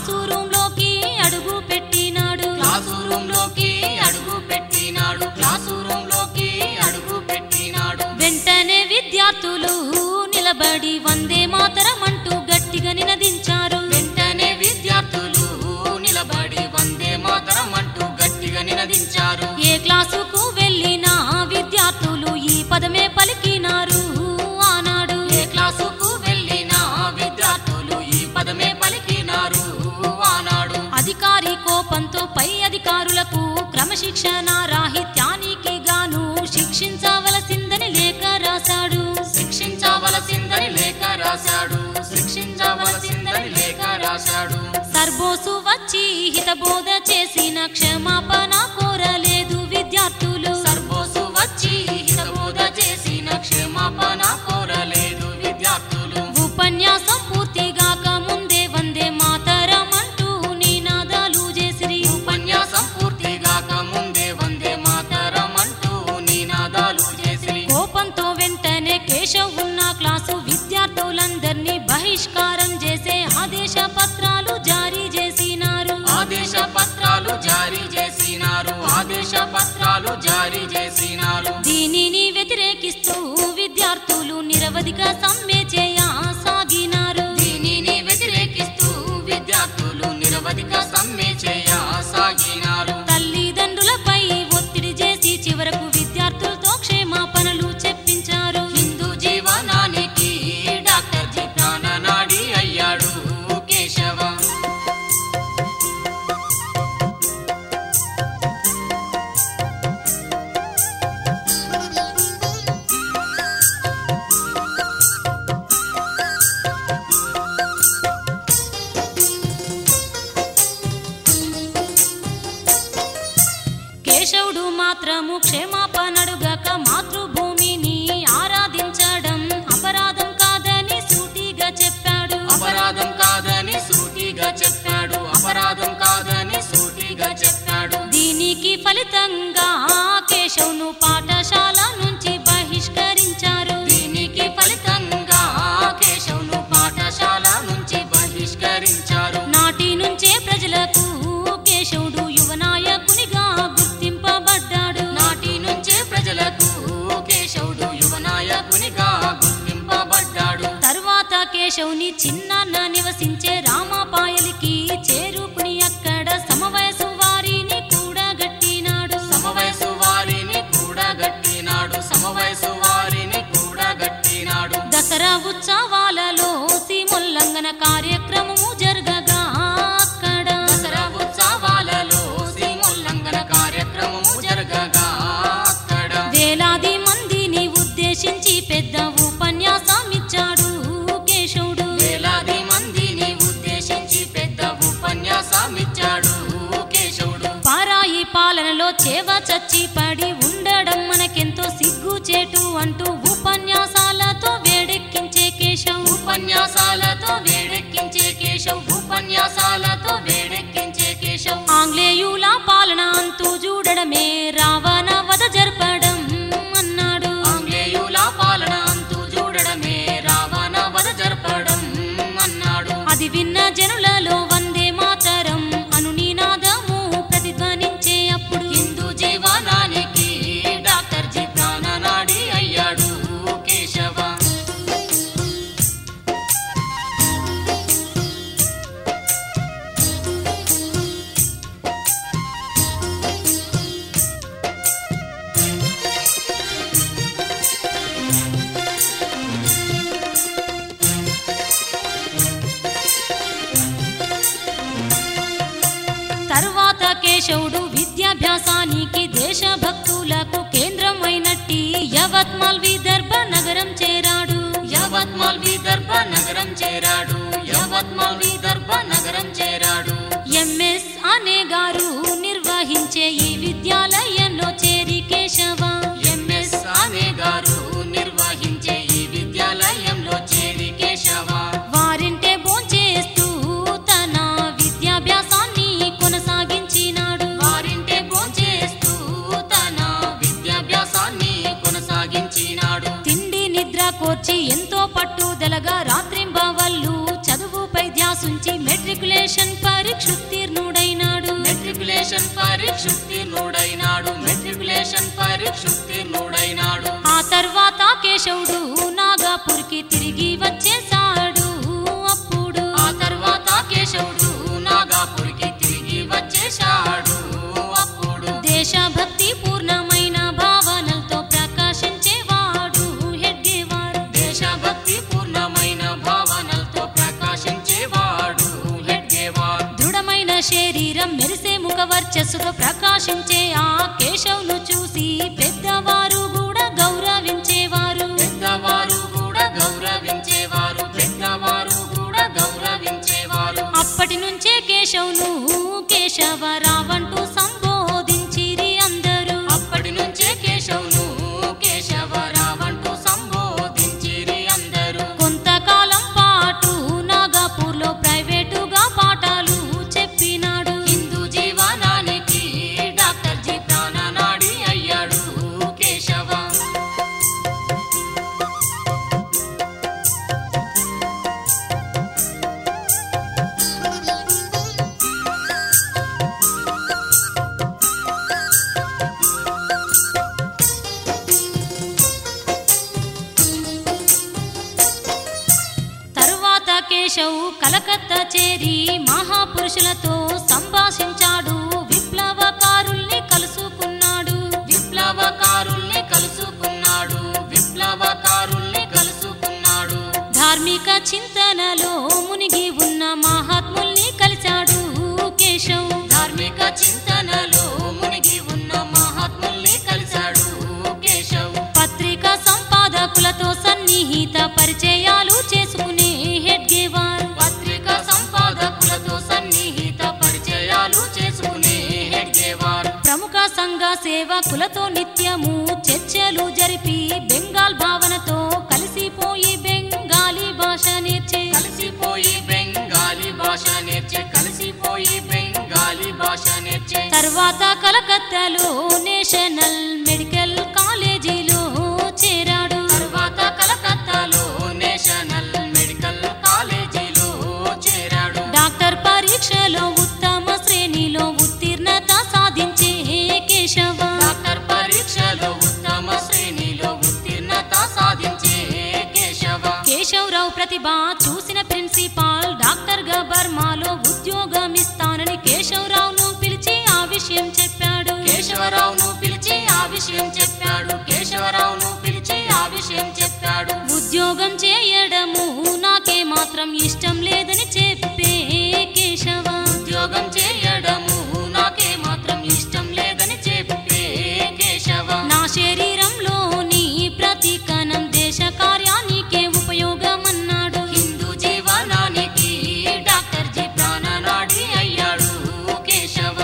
Class room లోకి అడుగు పెట్టినాడు క్లాసు రూమ్ లోకి అడుగు పెట్టినాడు క్లాసు రూమ్ లోకి అడుగు పెట్టినాడు వెంటనే విద్యార్థులు నిలబడి వందే మాతరం అంటూ గట్టిగా నినదించారు వెంటనే విద్యార్థులు నిలబడి వందే మాతరం అంటూ గట్టిగా నినదించారు ఏ క్లాసుకు వెళ్ళినా విద్యార్థులు ఈ పదమే పలికినారు ఆనాడు ఏ క్లాసుకు వెళ్ళినా విద్యార్థులు ఈ పదమే పలికినారు ఆనాడు అధికారి కోపంతో పై అధికారులకు క్రమశిక్షణ రాహిత్యానికి గాను శిక్షించవలసిందని లేఖ రాశాడు శిక్షించవలసిందని లేఖ రాశాడు శిక్షించవలసిందని లేఖ రాశాడు సర్బోసు వచ్చి హితబోధ చేసిన క్షమాపణ కోరలేదు విద్యార్థులు సర్బోసు వచ్చి హితబోధ చేసిన క్షమాపణ కోరలేదు విద్యార్థులు ఉపన్యాసం పూర్తిగాక ముందే వందే మాతరం అంటూ నినాదాలు చేసిరి ఉపన్యాసం పూర్తిగాక ముందే వందే మాతరం అంటూ నినాదాలు చేసిరి కోపంతో వెంటనే కేశవ్ ఉన్న క్లాసు విద్యార్థులందరినీ బహిష్కారం చేసే ఆదేశ పత్రాలు జారీ చేసినారు ఆదేశ పత్రాలు జారీ చేసినారు ఆదేశ పత్రాలు జారీ చేసినారు దీనిని వ్యతిరేకిస్తూ విద్యార్థులు నిరవధిక సమ్మె చేయసాగినారు దీనిని వ్యతిరేకిస్తూ విద్యార్థులు నిరవధిక సమ్మె చేయసాగినారు తల్లిదండ్రులపై ఒత్తిడి చేసి చివరకు విద్యార్థులతో క్షేమాపణలు చెప్పించారు హిందూ జీవనానికి డాక్టర్ జీ ప్రాణనాడి అయ్యాడు కేశవ కేశవుడు మాత్రము క్షేమాపణడుగక మాతృభూమిని ఆరాధించడం అపరాధం కాదని సూటిగా చెప్పాడు అపరాధం కాదని సూటిగా చెప్పాడు అపరాధం కాదని సూటిగా చెప్పాడు దీనికి ఫలితంగా కేశవును పాఠశాల నుంచి బహిష్కరించారు దీనికి ఫలితంగా కేశవును పాఠశాల నుంచి బహిష్కరించారు నాటి నుంచే ప్రజలకు కేశవుడు యువ నాయకునిగా గుర్తింపబడ్డాడు నాటి నుంచే ప్రజలకు కేశవుడు యువ నాయకునిగా గుర్తింపబడ్డాడు తరువాత కేశవుని చిన్నాన్న నివసించే రామాపాయలికి చేరుకుని అక్కడ సమవయసు వారిని కూడా గట్టినాడు సమవయసు వారిని కూడా గట్టినాడు సమవయసు వారిని కూడా గట్టినాడు దసరా ఉత్సవాలలో సీమోల్లంఘన కార్యక్రమము జరగగా అక్కడ దసరా ఉత్సవాలలో సీమోల్లంఘన కార్యక్రమము జరగగా అక్కడ వేలాది మందిని ఉద్దేశించి పెద్ద ఉపన్యాసం ఇచ్చాడు కేశవుడు వేలాది మందిని ఉద్దేశించి పెద్ద ఉపన్యాసం ఇచ్చాడు కేశవుడు పారాయి పాలనలో చేవ చచ్చి పడి ఉండడం మనకెంతో సిగ్గుచేటు అంటూ ఉపన్యాసాలతో వేడెక్కించే కేశవ్ ఉపన్యాసాలతో వేడెక్కించే కేశవ్ ఉపన్యాసాలతో వేడెక్కించే కేశవ్ ఆంగ్లేయుల పాలన అంతూ చూడడమే రావణ వధ జరపడం అన్నాడు ఆంగ్లేయుల పాలన అంతూ చూడడమే రావణ వధ జరపడం అన్నాడు అది విన్న జనులలో వందే మాతరం అను నినాదము ప్రతిధ్వనించే అప్పుడు హిందూ జీవనానికి డాక్టర్ జీ ప్రాణనాడి అయ్యాడు కేశవ తరువాత కేశవుడు విద్యాభ్యాసానికి దేశభక్తులకు కేంద్రమైనట్టి యవత్మాల్ విదర్భ నగరం చేరాడు యవత్మాల్ విదర్భ నగరం చేరాడు యవత్మాల్ విదర్భ నగరం చేరాడు ఎంఎస్ అనే గారు నిర్వహించే ఈ విద్యాలయంలో చేరి కేశవ ఎంఎస్ అనే గారు నిర్వహించే ఈ విద్యాలయంలో చేరి కేశవ వారింటే భోంచేస్తూ తన విద్యాభ్యాసాన్ని కొనసాగించినాడు వారింటే భోంచేస్తూ తన విద్యాభ్యాసాన్ని కొనసాగించినాడు తిండి నిద్ర కోర్చి ఎంతో పట్టుదలగా రాత్రింబవళ్ళు చదువుపై ధ్యాసుంచి మెట్రికులేషన్ పై చక్షుత్తీర్ణుడైనాడు. ఆ తర్వాత కేశవుడు నాగపూర్కి తిరిగి వచ్చేశాడు. అప్పుడు ఆ తర్వాత కేశవుడు నాగపూర్కి తిరిగి వచ్చేశాడు. అప్పుడు దేశభక్తి పూర్ణమైన భావనలతో ప్రకాశించేవాడు హెడ్గేవార్. దేశభక్తి పూర్ణమైన భావనలతో ప్రకాశించేవాడు హెడ్గేవార్. దృఢమైన శరీరం మెరిసే ముఖ వర్చస్సుతో ప్రకాశించే ఆ కేశవును చూసి పెద్దవారు కూడా గౌరవించేవారు. పెద్దవారు కూడా గౌరవించేవారు. పెద్దవారు కూడా గౌరవించేవారు. అప్పటి నుంచే కేశవును కేశవరావంటూ సంబోధించిరి అందరూ. అప్పటి నుంచే కేశవును కేశవరావంటూ సంబోధించిరి అందరూ. కొంతకాలం పాటు నాగపూర్లో ప్రైవేటుగా పాఠాలు చెప్పినాడు. హిందూ జీవనానికి డాక్టర్ జీ ప్రాణనాడి అయ్యాడు కేశవ. తరువాత కేశవ్ కలకత్తా చేరి మహాపురుషులతో సంభాషించాడు. విప్లవకారుల్ని కలుసుకున్నాడు. విప్లవకారుల్ని కలుసుకున్నాడు. విప్లవకారుల్ని కలుసుకున్నాడు. ధార్మిక చింతనలో మునిగి ఉన్న మహాత్ముల్ని కలిశాడు కేశవ్. ధార్మిక చింతనలో మునిగి ఉన్న మహాత్ముల్ని కలిశాడు కేశవ్. పత్రికా సంపాదకులతో సన్నిహిత పరిచయాలు చేసుకునే హెడ్గేవార్. పత్రికా సంపాదకులతో సన్నిహిత పరిచయాలు చేసుకునే హెడ్గేవార్. ప్రముఖ సంఘ సేవకులతో నిత్యము చర్చలు జరిపి బెంగాల్ భావనతో కలిసిపోయి బెంగాలీ భాష నేర్చే. కలిసిపోయి బెంగాలీ భాష నేర్చే. కలిసిపోయి బెంగాలీ భాష నేర్చే. తర్వాత కలకత్తాలో నేషనల్ మెడికల్ కాలేజీలో చేరాడు. తర్వాత కలకత్తాలో నేషనల్ మెడికల్ కాలేజీలో చేరాడు. డాక్టర్ పరీక్షలో ఉత్తమ శ్రేణిలో ఉత్తీర్ణత సాధించే కేశవ. డాక్టర్ పరీక్షలో ఉత్తమ శ్రేణిలో ఉత్తీర్ణత సాధించే కేశవ. కేశవరావు ప్రతిభ చూసిన ప్రిన్సిపాల్ డాక్టర్ గా బర్మాలో ఉద్యోగం ఇస్తానని కేశవరావును పిలిచి ఆ విషయం చెప్పాడు. కేశవరావును పిలిచి ఆ విషయం చెప్పాడు. కేశవరావును పిలిచి ఆ విషయం చెప్పాడు. ఉద్యోగం చేయడము నాకే మాత్రం ఇష్టం లేదని చెప్పే కేశవ. ఉద్యోగం చేయడము నాకే మాత్రం ఇష్టం లేదని చెప్పే కేశవ. నా శరీరంలోని ప్రతి కణం దేశ కార్యానికే ఉపయోగమన్నాడు. హిందూ జీవనానికి డాక్టర్ జీ ప్రాణనాడి అయ్యాడు కేశవ.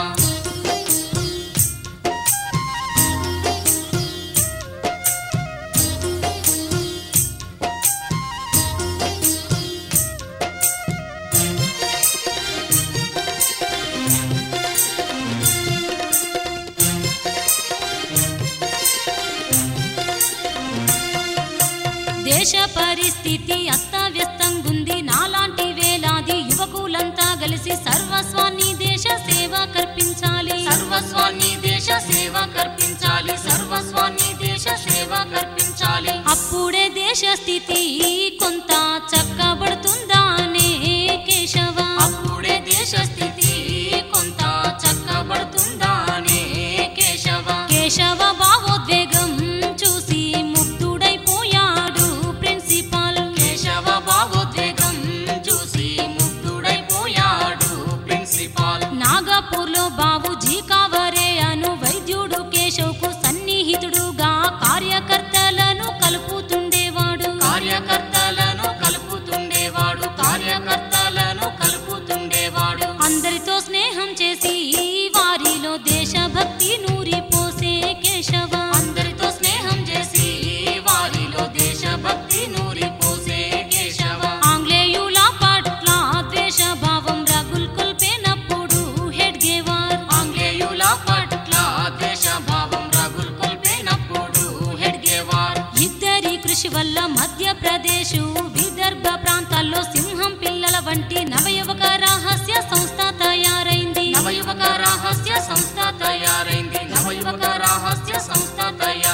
దేశ పరిస్థితి అస్తవ్యస్తంగుంది. నాలాంటి వేలాది యువకులంతా కలిసి సర్వస్వాన్ని దేశ సేవ కల్పించాలి. సర్వస్వాన్ని దేశ సేవ కల్పించాలి. సర్వస్వాన్ని దేశ సేవ కల్పించాలి. అప్పుడే దేశ స్థితి కొంత చక్కబడుతుందానే కేశవ. అప్పుడే దేశ స్థితి కొంత చక్కబడుతుందానే కేశవ. కేశవ భావోద్వేగం చూసి ముగ్ధుడైపోయాడు ప్రిన్సిపాల్. కేశవ భావోద్వేగం చూసి ముగ్ధుడైపోయాడు ప్రిన్సిపాల్. నాగపూర్లో బాబుజీ కావరే అను వైద్యుడు కేశవ్కు సన్నిహితుడుగా కార్యకర్తలను కలుపుతుండేవాడు. కార్యకర్తలను కలుపుతుండేవాడు. కార్యకర్తలను కలుపుతుండేవాడు. అందరితో స్నేహం చేసి వారిలో దేశభక్తి నూరిపోసే కేశవ. అందరితో స్నేహం చేసి వారిలో దేశభక్తి నూరిపోసే కేశవ. ఆంగ్లేయుల పట్ల ద్వేష భావం రగుల్కొల్పినప్పుడు హెడ్గేవార్. ఆంగ్లేయుల పట్ల ద్వేష భావం రగుల్కొల్పినప్పుడు హెడ్గేవార్. ఇద్దరి కృషి వల్ల మధ్యప్రదేశ్ విదర్భ ప్రాంతాల్లో సింహం పిల్లల వంటి నవయువక రహస్య సంస్థ తయారైంది. నవయువక రహస్య సంస్థ తయారైంది. నవయువక రహస్య సంస్థ తయారైంది.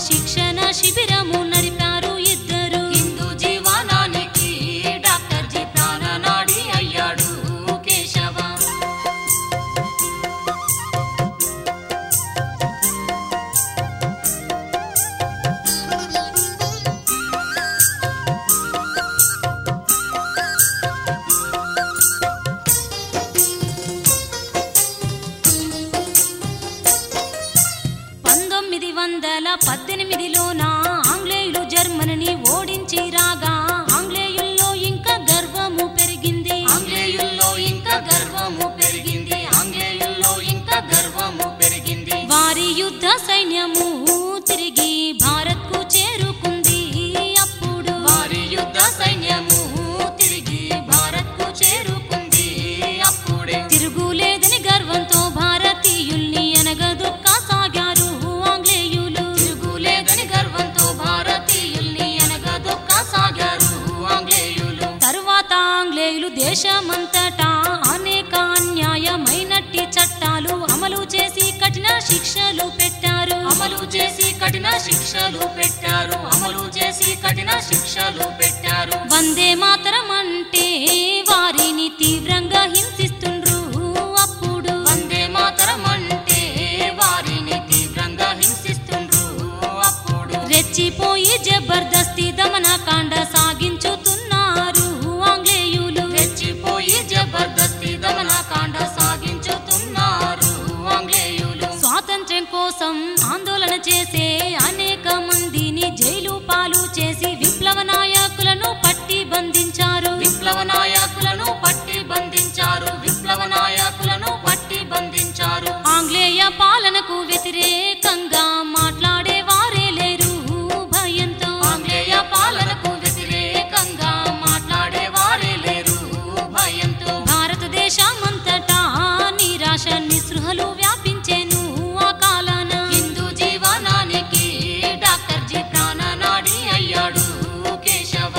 శిక్షణ శిబిరము నడిపారు ఇద్దరు. హిందూ జీవనానికి డాక్టర్ జీ ప్రాణనాడి అయ్యాడు కేశవ. లోన ఆంగ్లేయులు జర్మనీని ఓడించి రాగా ఆంగ్లేయుల్లో ఇంకా గర్వము పెరిగింది. ఆంగ్లేయుల్లో ఇంకా గర్వము పెరిగింది. ఆంగ్లేయుల్లో ఇంకా గర్వము పెరిగింది. వారి యుద్ధ సైన్యము తిరిగి భారత్కు చేరుకుంది. అప్పుడు వారి యుద్ధ సైన్యము తిరిగి భారత్కు చేరుకుంది. అప్పుడే తిరుగులేదని గర్వంతో భారతీయుల్ని అనగదొక్క సాగారు ఆంగ్లేయులు. తిరుగులేదని గర్వంతో భారతీయుల్ని అనగదొక్క సాగారు ఆంగ్లేయులు. తరువాత ఆంగ్లేయులు దేశమంతటా అనేక అన్యాయమైనట్టి చట్టాలు అమలు చేసి కఠిన శిక్షలు పెట్టారు. అమలు చేసి కఠిన శిక్షలు పెట్టారు. అమలు చేసి కఠిన శిక్షలు పెట్టారు. వందే మాతరం అంటే వారిని తీవ్రంగా హింసిస్తుండ్రు. అప్పుడు వందే మాతరం అంటే వారిని తీవ్రంగా హింసిస్తుండ్రు. అప్పుడు రెచ్చిపోయి జబర్దస్తి దమనకాండ సాగించుతున్నారు ఆంగ్లేయులు. రెచ్చిపోయి జబర్దస్తి దమనకాండ సాగించుతున్నారు ఆంగ్లేయులు. స్వాతంత్ర్యం కోసం ఆందోళన చేసే అనేక మందిని జైలు పాలు చేసి విప్లవ నాయకులను పట్టి బంధించారు. విప్లవ నాయకులను పట్టి బంధించారు. విప్లవ నాయకులను పట్టి బంధించారు. ఆంగ్లేయ పాలనకు వ్యతిరేకంగా మాట్లాడే వారే లేరు భయంతో. ఆంగ్లేయ పాలనకు వ్యతిరేకంగా మాట్లాడే వారే లేరు భయంతో. భారతదేశమంతటా నిరాశ నిస్పృహలు వ్యాపించేను ఆ కాలాన. హిందూ జీవనానికి డాక్టర్ జీ ప్రాణనాడి అయ్యాడు కేశవ.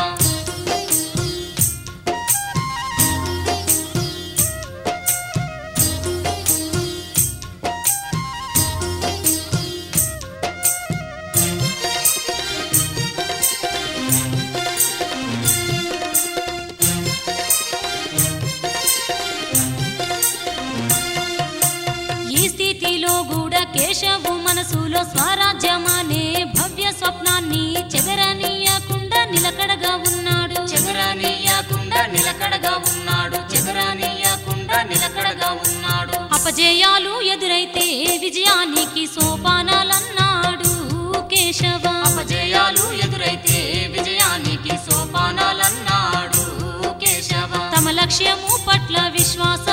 ఈ స్థితిలో కూడా కేశవు మనసులో స్వరాజ్యమనే భవ్య స్వప్నాన్ని చెదరనీయకుండా నిలకడగా ఉన్నాడు. చెదరనీయకుండా నిలకడగా ఉన్నాడు. చెదరనీయకుండా నిలకడగా ఉన్నాడు. అపజయాలు ఎదురైతే విజయానికి సోపానాలన్నాడు కేశవ. అపజయాలు ఎదురైతే విజయానికి సోపానాలన్నాడు కేశవ. తమ లక్ష్యము పట్ల విశ్వాస